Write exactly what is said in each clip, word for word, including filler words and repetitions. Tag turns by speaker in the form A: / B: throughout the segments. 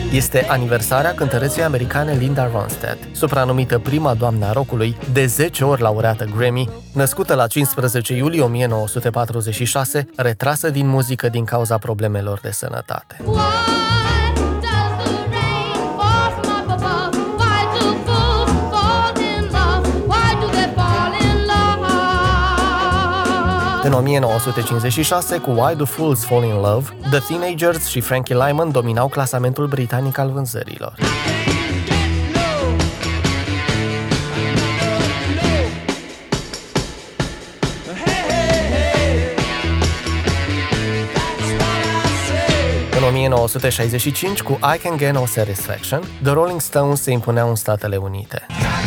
A: Este aniversarea cântăreței americane Linda Ronstadt, supranumită prima doamnă a rockului, de zece ori laureată Grammy, născută la cincisprezece iulie o mie nouă sute patruzeci și șase, retrasă din muzică din cauza problemelor de sănătate. În o mie nouă sute cincizeci și șase, cu Why Do Fools Fall in Love, The Teenagers și Frankie Lymon dominau clasamentul britanic al vânzărilor. În o mie nouă sute șaizeci și cinci, cu I Can Get No Satisfaction, The Rolling Stones se impuneau în Statele Unite.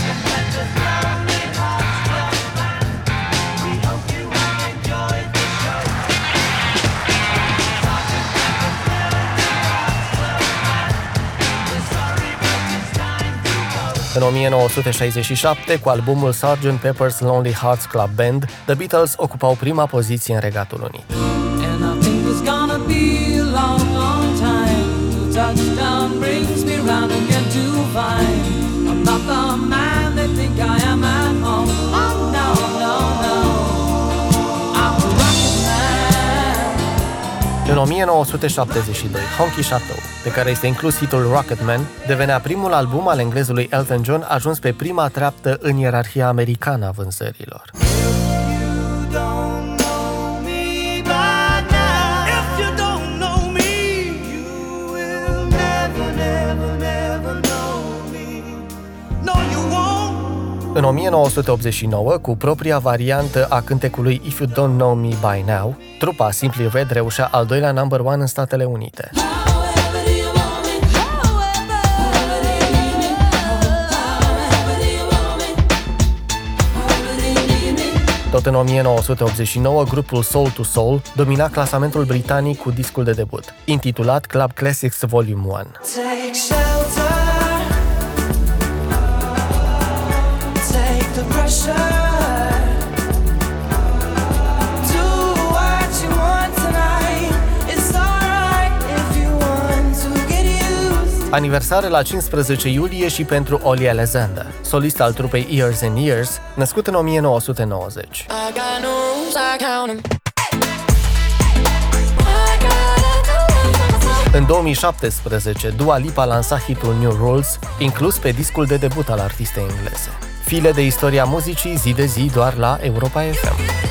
A: În o mie nouă sute șaizeci și șapte, cu albumul sergeant Pepper's Lonely Hearts Club Band, The Beatles ocupau prima poziție în Regatul Unit. În o mie nouă sute șaptezeci și doi, Honky Chateau, pe care este inclus hitul Rocketman, devenea primul album al englezului Elton John ajuns pe prima treaptă în ierarhia americană a vânzărilor. În o mie nouă sute optzeci și nouă, cu propria variantă a cântecului If You Don't Know Me By Now, trupa Simply Red reușea al doilea number one în Statele Unite. Tot în o mie nouă sute optzeci și nouă, grupul Soul to Soul domina clasamentul britanic cu discul de debut, intitulat Club Classics Volume unu. Aniversare la cincisprezece iulie și pentru Ollie Alexander, solist al trupei Years and Years, născut în o mie nouă sute nouăzeci. În două mii șaptesprezece, Dua Lipa lansa hitul New Rules, inclus pe discul de debut al artistei engleze. File de istoria muzicii zi de zi doar la Europa F M.